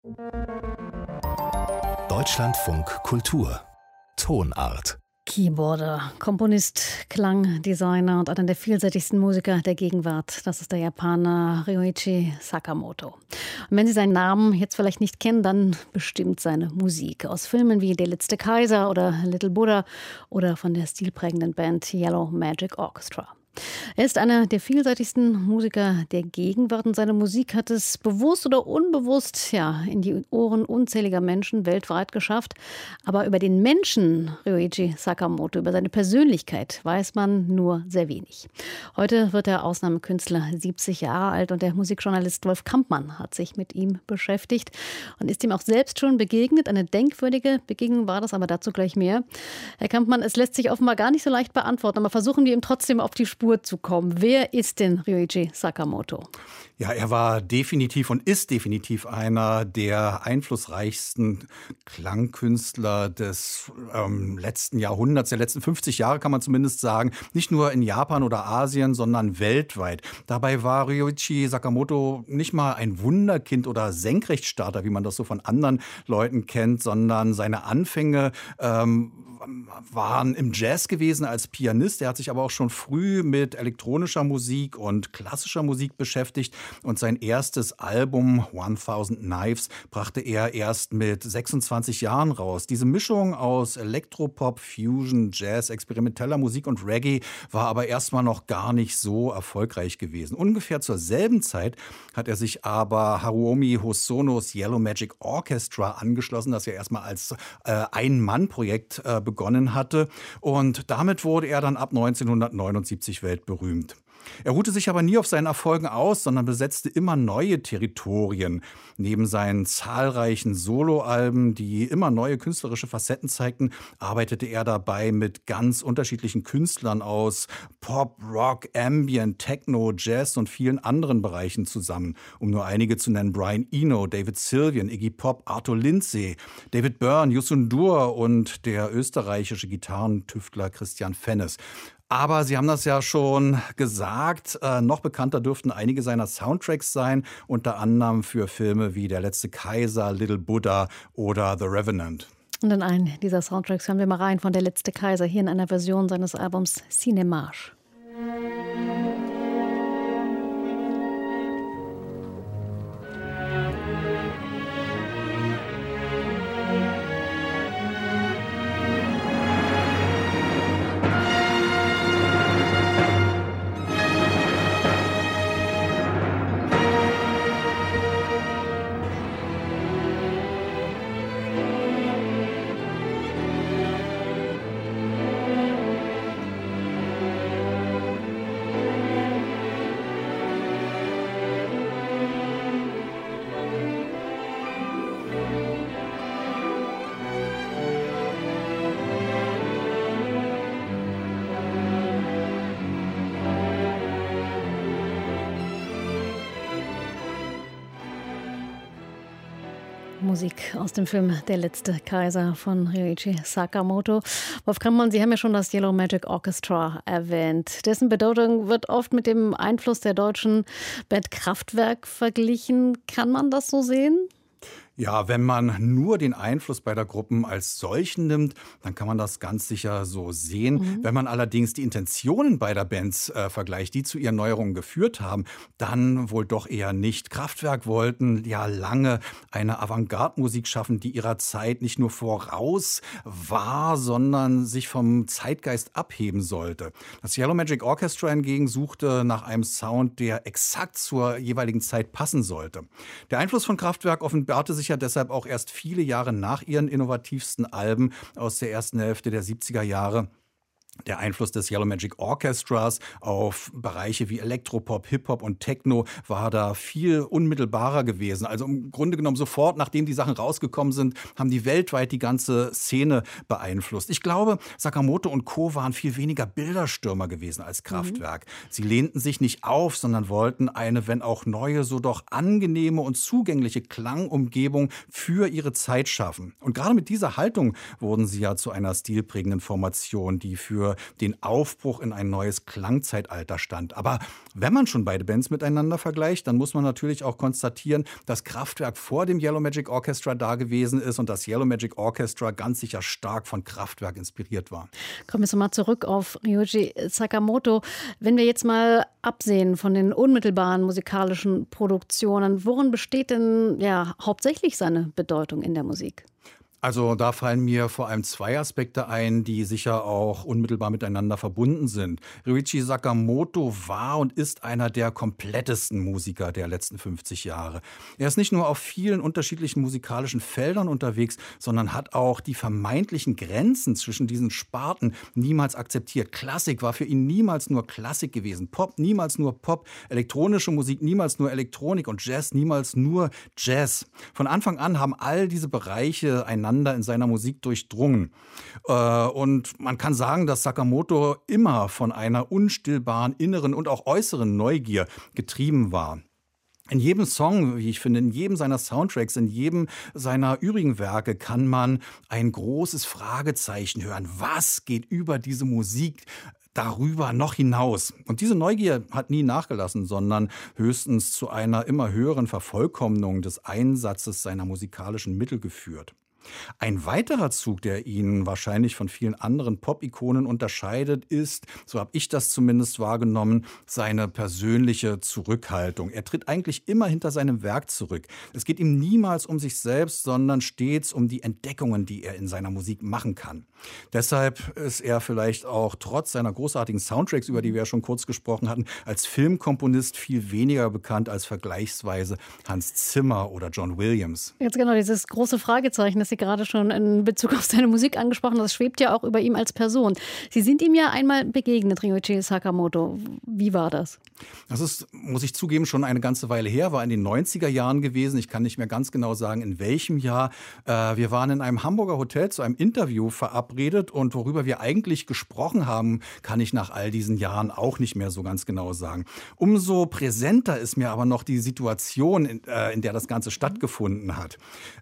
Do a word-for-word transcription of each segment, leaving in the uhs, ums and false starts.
Deutschlandfunk Kultur Tonart. Keyboarder, Komponist, Klangdesigner und einer der vielseitigsten Musiker der Gegenwart. Das ist der Japaner Ryuichi Sakamoto. Und wenn Sie seinen Namen jetzt vielleicht nicht kennen, dann bestimmt seine Musik. Aus Filmen wie Der letzte Kaiser oder Little Buddha oder von der stilprägenden Band Yellow Magic Orchestra. Er ist einer der vielseitigsten Musiker der Gegenwart und seine Musik hat es bewusst oder unbewusst ja, in die Ohren unzähliger Menschen weltweit geschafft. Aber über den Menschen Ryuichi Sakamoto, über seine Persönlichkeit weiß man nur sehr wenig. Heute wird der Ausnahmekünstler siebzig Jahre alt und der Musikjournalist Wolf Kampmann hat sich mit ihm beschäftigt und ist ihm auch selbst schon begegnet. Eine denkwürdige Begegnung war das, aber dazu gleich mehr. Herr Kampmann, es lässt sich offenbar gar nicht so leicht beantworten, aber versuchen wir ihm trotzdem auf die Spur zu kommen. Wer ist denn Ryuichi Sakamoto? Ja, er war definitiv und ist definitiv einer der einflussreichsten Klangkünstler des ähm, letzten Jahrhunderts, der letzten fünfzig Jahre kann man zumindest sagen. Nicht nur in Japan oder Asien, sondern weltweit. Dabei war Ryuichi Sakamoto nicht mal ein Wunderkind oder Senkrechtstarter, wie man das so von anderen Leuten kennt, sondern seine Anfänge ähm, waren im Jazz gewesen als Pianist. Er hat sich aber auch schon früh mit elektronischer Musik und klassischer Musik beschäftigt. Und sein erstes Album tausend Knives brachte er erst mit sechsundzwanzig Jahren raus. Diese Mischung aus Elektropop, Fusion, Jazz, experimenteller Musik und Reggae war aber erstmal noch gar nicht so erfolgreich gewesen. Ungefähr zur selben Zeit hat er sich aber Haruomi Hosonos Yellow Magic Orchestra angeschlossen, das ja erstmal als äh, Ein-Mann-Projekt äh, begonnen hatte. Und damit wurde er dann ab neunzehnhundertneunundsiebzig weltberühmt. Er ruhte sich aber nie auf seinen Erfolgen aus, sondern besetzte immer neue Territorien. Neben seinen zahlreichen Soloalben, die immer neue künstlerische Facetten zeigten, arbeitete er dabei mit ganz unterschiedlichen Künstlern aus Pop, Rock, Ambient, Techno, Jazz und vielen anderen Bereichen zusammen. Um nur einige zu nennen: Brian Eno, David Sylvian, Iggy Pop, Arthur Lindsay, David Byrne, Youssou N'Dour und der österreichische Gitarrentüftler Christian Fennes. Aber Sie haben das ja schon gesagt, äh, noch bekannter dürften einige seiner Soundtracks sein, unter anderem für Filme wie Der letzte Kaiser, Little Buddha oder The Revenant. Und in einen dieser Soundtracks hören wir mal rein von Der letzte Kaiser, hier in einer Version seines Albums Cinémage. Musik aus dem Film Der letzte Kaiser von Ryuichi Sakamoto. Wolf Kampmann, Sie haben ja schon das Yellow Magic Orchestra erwähnt. Dessen Bedeutung wird oft mit dem Einfluss der deutschen Band Kraftwerk verglichen. Kann man das so sehen? Ja, wenn man nur den Einfluss beider Gruppen als solchen nimmt, dann kann man das ganz sicher so sehen. Mhm. Wenn man allerdings die Intentionen beider Bands äh, vergleicht, die zu ihren Neuerungen geführt haben, dann wohl doch eher nicht. Kraftwerk wollten ja lange eine Avantgarde-Musik schaffen, die ihrer Zeit nicht nur voraus war, sondern sich vom Zeitgeist abheben sollte. Das Yellow Magic Orchestra hingegen suchte nach einem Sound, der exakt zur jeweiligen Zeit passen sollte. Der Einfluss von Kraftwerk offenbarte sich ja deshalb auch erst viele Jahre nach ihren innovativsten Alben aus der ersten Hälfte der siebziger Jahre. Der Einfluss des Yellow Magic Orchestras auf Bereiche wie Elektropop, Hip-Hop und Techno war da viel unmittelbarer gewesen. Also im Grunde genommen sofort, nachdem die Sachen rausgekommen sind, haben die weltweit die ganze Szene beeinflusst. Ich glaube, Sakamoto und Co. waren viel weniger Bilderstürmer gewesen als Kraftwerk. Mhm. Sie lehnten sich nicht auf, sondern wollten eine, wenn auch neue, so doch angenehme und zugängliche Klangumgebung für ihre Zeit schaffen. Und gerade mit dieser Haltung wurden sie ja zu einer stilprägenden Formation, die für für den Aufbruch in ein neues Klangzeitalter stand. Aber wenn man schon beide Bands miteinander vergleicht, dann muss man natürlich auch konstatieren, dass Kraftwerk vor dem Yellow Magic Orchestra da gewesen ist und das Yellow Magic Orchestra ganz sicher stark von Kraftwerk inspiriert war. Kommen wir mal zurück auf Ryuichi Sakamoto. Wenn wir jetzt mal absehen von den unmittelbaren musikalischen Produktionen, worin besteht denn ja hauptsächlich seine Bedeutung in der Musik? Also da fallen mir vor allem zwei Aspekte ein, die sicher auch unmittelbar miteinander verbunden sind. Ryuichi Sakamoto war und ist einer der komplettesten Musiker der letzten fünfzig Jahre. Er ist nicht nur auf vielen unterschiedlichen musikalischen Feldern unterwegs, sondern hat auch die vermeintlichen Grenzen zwischen diesen Sparten niemals akzeptiert. Klassik war für ihn niemals nur Klassik gewesen, Pop niemals nur Pop, elektronische Musik niemals nur Elektronik und Jazz niemals nur Jazz. Von Anfang an haben all diese Bereiche einander in seiner Musik durchdrungen. Und man kann sagen, dass Sakamoto immer von einer unstillbaren inneren und auch äußeren Neugier getrieben war. In jedem Song, wie ich finde, in jedem seiner Soundtracks, in jedem seiner übrigen Werke kann man ein großes Fragezeichen hören. Was geht über diese Musik darüber noch hinaus? Und diese Neugier hat nie nachgelassen, sondern höchstens zu einer immer höheren Vervollkommnung des Einsatzes seiner musikalischen Mittel geführt. Ein weiterer Zug, der ihn wahrscheinlich von vielen anderen Pop-Ikonen unterscheidet, ist, so habe ich das zumindest wahrgenommen, seine persönliche Zurückhaltung. Er tritt eigentlich immer hinter seinem Werk zurück. Es geht ihm niemals um sich selbst, sondern stets um die Entdeckungen, die er in seiner Musik machen kann. Deshalb ist er vielleicht auch trotz seiner großartigen Soundtracks, über die wir ja schon kurz gesprochen hatten, als Filmkomponist viel weniger bekannt als vergleichsweise Hans Zimmer oder John Williams. Jetzt genau dieses große Fragezeichen, das Sie gerade schon in Bezug auf seine Musik angesprochen haben, das schwebt ja auch über ihm als Person. Sie sind ihm ja einmal begegnet, Ryuichi Sakamoto. Wie war das? Das ist, muss ich zugeben, schon eine ganze Weile her, war in den neunziger Jahren gewesen. Ich kann nicht mehr ganz genau sagen, in welchem Jahr. Wir waren in einem Hamburger Hotel zu einem Interview verabredet und worüber wir eigentlich gesprochen haben, kann ich nach all diesen Jahren auch nicht mehr so ganz genau sagen. Umso präsenter ist mir aber noch die Situation, in, in der das Ganze stattgefunden hat.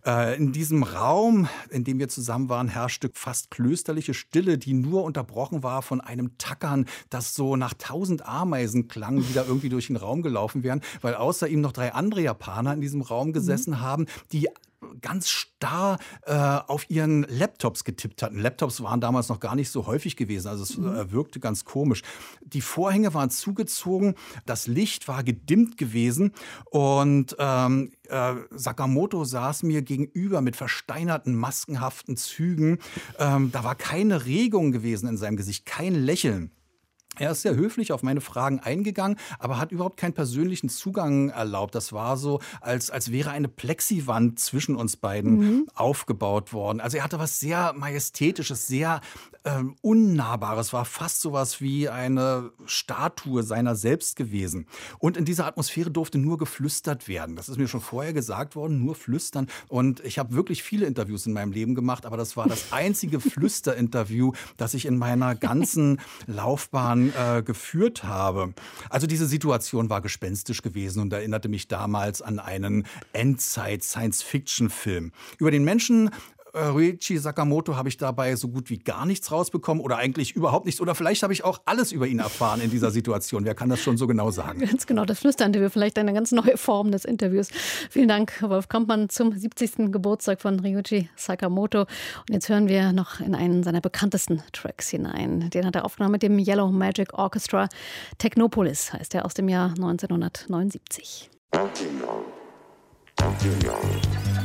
In diesem Raum, in dem wir zusammen waren, herrschte fast klösterliche Stille, die nur unterbrochen war von einem Tackern, das so nach tausend Ameisen klang, die da irgendwie durch den Raum gelaufen wären, weil außer ihm noch drei andere Japaner in diesem Raum gesessen mhm. haben, die ganz starr äh, auf ihren Laptops getippt hatten. Laptops waren damals noch gar nicht so häufig gewesen, also es äh, wirkte ganz komisch. Die Vorhänge waren zugezogen, das Licht war gedimmt gewesen und ähm, äh, Sakamoto saß mir gegenüber mit versteinerten, maskenhaften Zügen. Ähm, da war keine Regung gewesen in seinem Gesicht, kein Lächeln. Er ist sehr höflich auf meine Fragen eingegangen, aber hat überhaupt keinen persönlichen Zugang erlaubt. Das war so, als, als wäre eine Plexiwand zwischen uns beiden mhm. aufgebaut worden. Also er hatte was sehr Majestätisches, sehr ähm, Unnahbares, war fast sowas wie eine Statue seiner selbst gewesen. Und in dieser Atmosphäre durfte nur geflüstert werden. Das ist mir schon vorher gesagt worden, nur flüstern. Und ich habe wirklich viele Interviews in meinem Leben gemacht, aber das war das einzige Flüsterinterview, das ich in meiner ganzen Laufbahn Äh, geführt habe. Also diese Situation war gespenstisch gewesen und erinnerte mich damals an einen Endzeit-Science-Fiction-Film. Über den Menschen Ryuichi Sakamoto habe ich dabei so gut wie gar nichts rausbekommen oder eigentlich überhaupt nichts. Oder vielleicht habe ich auch alles über ihn erfahren in dieser Situation. Wer kann das schon so genau sagen? Ganz genau, das Flüsterinterview, vielleicht eine ganz neue Form des Interviews. Vielen Dank, Wolf Kampmann, zum siebzigsten Geburtstag von Ryuichi Sakamoto. Und jetzt hören wir noch in einen seiner bekanntesten Tracks hinein. Den hat er aufgenommen mit dem Yellow Magic Orchestra. Technopolis heißt er, aus dem Jahr neunzehnhundertneunundsiebzig. Don't you know? Don't you know?